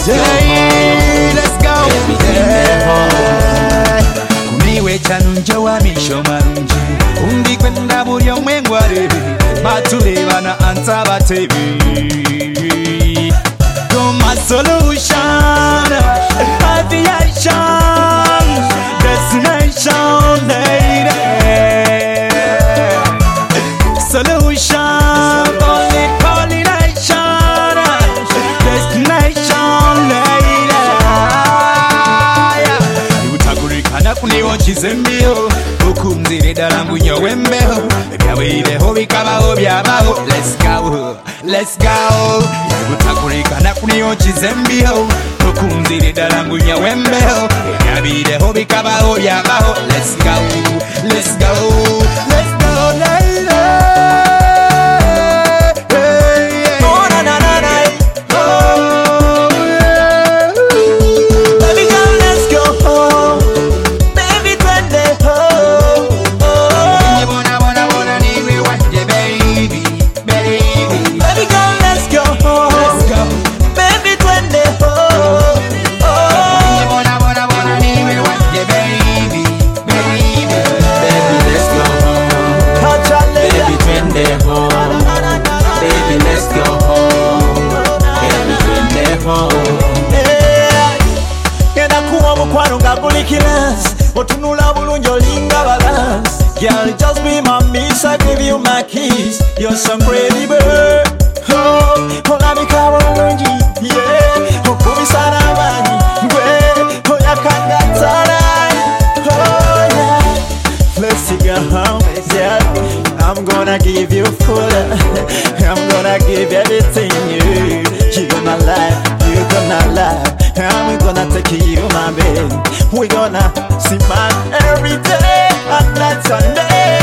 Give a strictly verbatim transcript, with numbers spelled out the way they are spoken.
let's go home. Let's go. Baby, take me home. Kuniwe chanunja wa misho marunji undi kwenda muri omwengware matuleba na ansaba tebi. You're my solution, aviation, destination, lady. Solution, only pollination, destination, lady. Utakurikana kuniwo chizembio ukumzire dalangu nyowembeho byabireho bikabaho byabaho. Let's go, let's go. Utakurikana kuniwo chizembio ukumzire dalangu nyowembeho byabireho bikabaho byabaho. Let's go, let's go, let's go, lady. Otunula bulungi olinga balance. Girl, just be my miss, I give you my kiss. You're so incredible. Oh, olabika bulungi, yeah. Okubisa n'amaanyi, gwe oyakangatala. Oh yeah, let's go home, yeah. I'm gonna give you full. I'm gonna give everything you. You're gonna lie, you're gonna lie. I'm gonna take you, my baby. We're gonna see man every day and night and day.